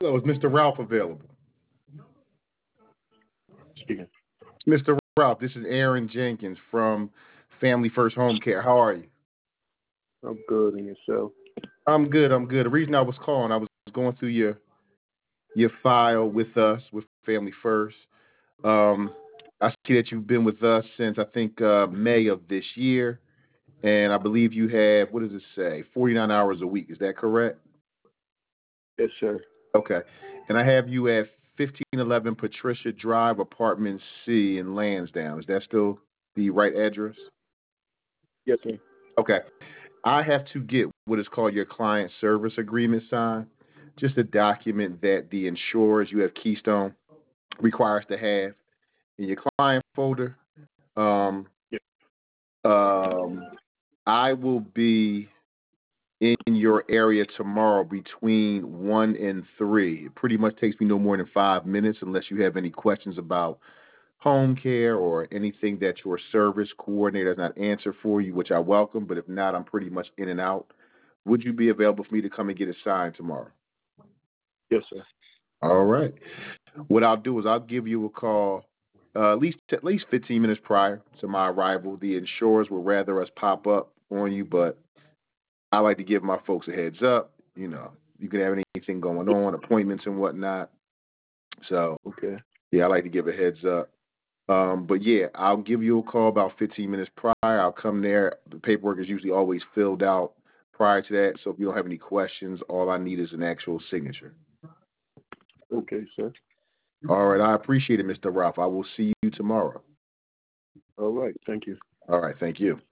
Hello, is Mr. Ralph available? Speaking. Mr. Ralph, this is Aaron Jenkins from Family First Home Care. How are you? I'm good, and yourself? I'm good. I'm good. The reason I was calling, I was going through your file with us with Family First. Um, I see that you've been with us since I think May of this year, and I believe you have what does it say? 49 hours a week. Is that correct? Yes, sir. Okay. And I have you at 1511 Patricia Drive, Apartment C in Lansdowne. Is that still the right address? Yes, sir. Okay. I have to get what is called your client service agreement signed, just a document that the insurers you have Keystone requires to have in your client folder. Um, Yeah. um, I will be in your area tomorrow between 1 and 3. It pretty much takes me no more than 5 minutes unless you have any questions about home care or anything that your service coordinator does not answer for you, which I welcome, but if not, I'm pretty much in and out. Would you be available for me to come and get it signed tomorrow? Yes, sir. All right. What I'll do is I'll give you a call at least 15 minutes prior to my arrival. The insurers would rather us pop up on you, but I like to give my folks a heads up. You can have anything going on, appointments and whatnot. So Okay. yeah, I like to give a heads up. But yeah, I'll give you a call about 15 minutes prior. I'll come there. The paperwork is usually always filled out prior to that. So if you don't have any questions, all I need is an actual signature. Okay, sir. All right. I appreciate it, Mr. Ralph. I will see you tomorrow. All right. Thank you. All right. Thank you.